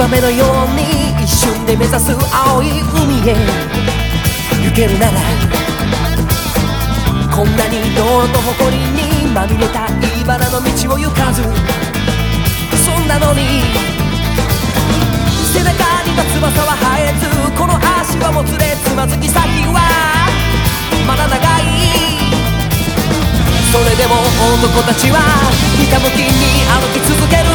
バメのように一瞬で目指す青い海へ行けるなら、こんなに泥と埃にまみれた茨の道を行かず、そんなのに背中には翼は生えず、この足はもつれつまずき先はまだ長い。それでも男たちはひたむきに歩き続ける。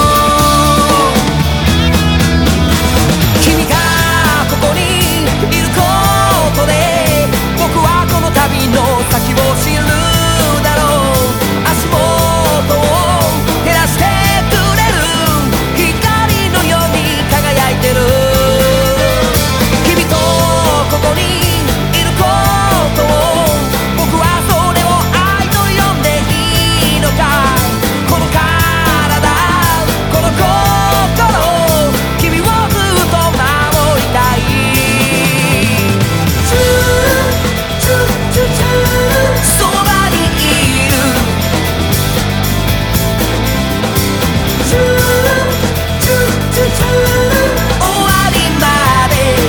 君がここにいることで僕はこの旅の先を知るだろう。足元を照らしてくれる光のように輝いてる。君とここにいることを僕はそれを愛と呼んでいいのか。この体、この心、君をずっと守りたい。そばにいる。終わりまで。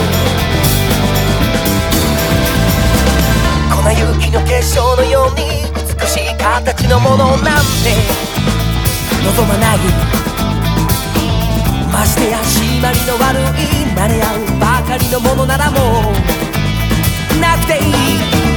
粉雪の結晶のように美しい形のものなんて望まない。ましてや締まりの悪い慣れ合うばかりのものならもうなくていい。